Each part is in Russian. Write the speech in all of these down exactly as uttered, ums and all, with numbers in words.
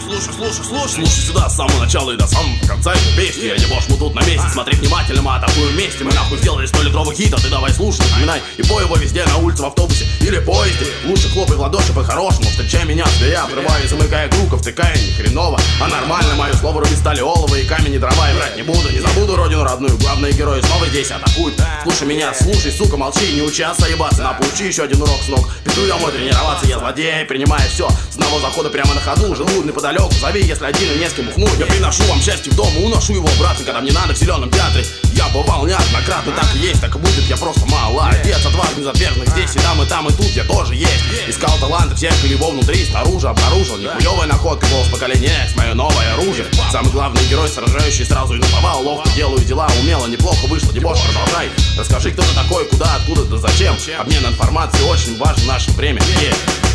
слушай, слушай, слушай, слушай сюда с самого начала и до самого конца этой песни. Я ебошь, мы тут на месте, смотри внимательно, мы атакуем вместе. Мы нахуй сделали сто-литровый хит, а ты давай слушай, запоминай. И пой его везде, на улице, в автобусе или поезде. Лучше хлопай в ладоши по-хорошему, встречай меня, где я обрываю и замыкая круг, втыкая не хреново, а нормально. Мое слово руби стали олово и камень и дрова. И врать не буду, не забуду родину родную. Главные герои снова здесь атакуют. Слушай меня, слушай, сука, молчи, не учи отца ебаться. На, получи еще один урок с ног. Пиду домой тренироваться, я злодей, принимая все с одного захода прямо на ходу. Живу неподалеку, зови, если один и не с кем ухнуть. Я приношу вам счастье в дом и уношу его обратно, когда мне надо в зеленом театре. Я бывал неоднократно, так и есть, так и будет, я просто молодец. Отважный, затверженных здесь и там, и там, и тут я тоже есть. Искал таланты всех и его внутри, снаружи обнаружил. Нихуевая находка, голос поколения, мое новое оружие. Самый главный герой, сражающий сразу и наповал. Ловко делаю дела, умело, неплохо вышло, дебош, продолжай. Расскажи, кто ты такой, куда, откуда, да зачем. Обмен информацией очень важен в наше время. Yeah.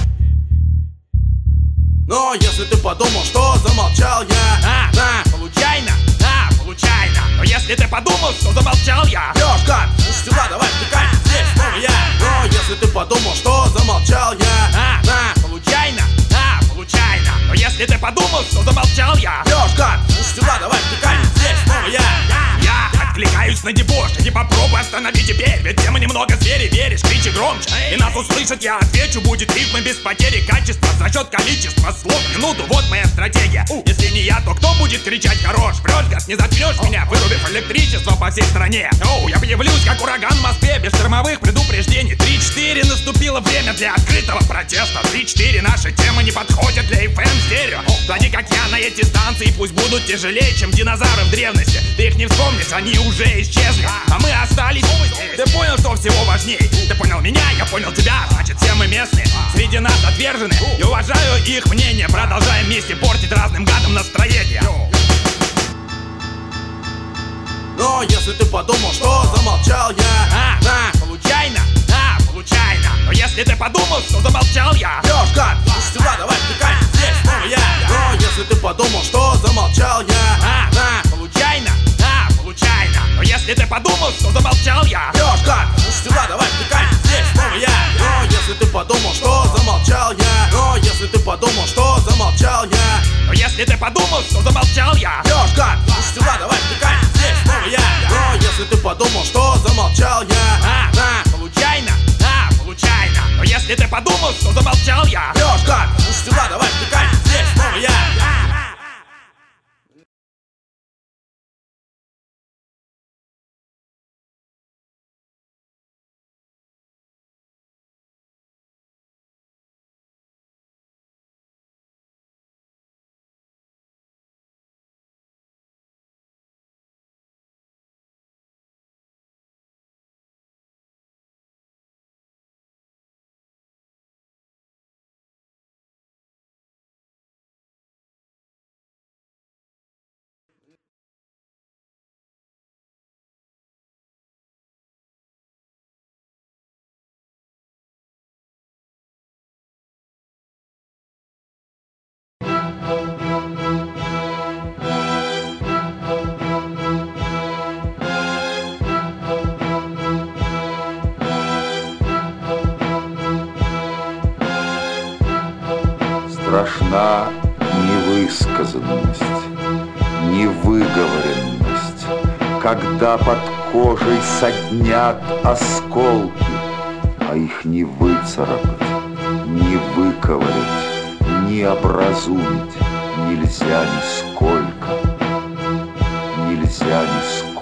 Но если ты подумал, что замолчал я, а, на, получайно, на, получайно. Но если ты подумал, что замолчал я, Лёшка, слушай сюда, давай втыкай, здесь снова я. Но если ты подумал, что замолчал я, а, на, получайно, на, получайно. Но если ты подумал, что замолчал я, Лёшка, слушай сюда, давай втыкай, здесь снова я. Я откликаюсь на дебош, и попробуй останови теперь. Ведь тема немного звери, веришь, кричи громче. И нас услышать я отвечу, будет рифмы без потери качества за счет количества слов в минуту, вот моя стратегия. Если не я, то кто будет кричать хорош? Врешь, гад, не заткнешь меня, вырубив электричество по всей стране. Оу, я появлюсь, как ураган в Москве, без штормовых предупреждений. Три-четыре, наступило время для открытого протеста. Три-четыре, наши темы не подходят для эф эм стерео. Клади, как я, на эти станции, пусть будут тяжелее, чем динозавры в древности. Ты их не вспомнишь, они уже исчезли, а мы остались. Ты понял, что всего важней? Ты понял меня, я понял тебя, значит все мы местные. Среди нас отвержены, и уважаю их мнение. Продолжаем вместе портить разным гадам настроение. Но если ты подумал, что замолчал я, а, на, получайно, на, получайно. Но если ты подумал, что замолчал я, Лёшка, слушай сюда, давай втыкай, здесь снова я. Но если ты подумал, что замолчал я, а, на, получайно, на, получайно. Но если ты подумал, что замолчал я, Лёшка, слушай сюда, давай втыкай, здесь снова я. Но если ты подумал, что замолчал я, но если ты подумал, что замолчал я, но если ты подумал, что замолчал я, Лёшка, слушай сюда, давай втыкай, здесь снова я. Но если ты подумал, что замолчал я, а, на, получайно, на, получайно. Но если ты подумал, что замолчал я, Лёшка, слушай сюда, давай втыкай, здесь снова я. Страшна невысказанность, невыговоренность, когда под кожей соднят осколки, а их не выцарапать, не выковырять, не образумить нельзя нисколько, нельзя нисколько.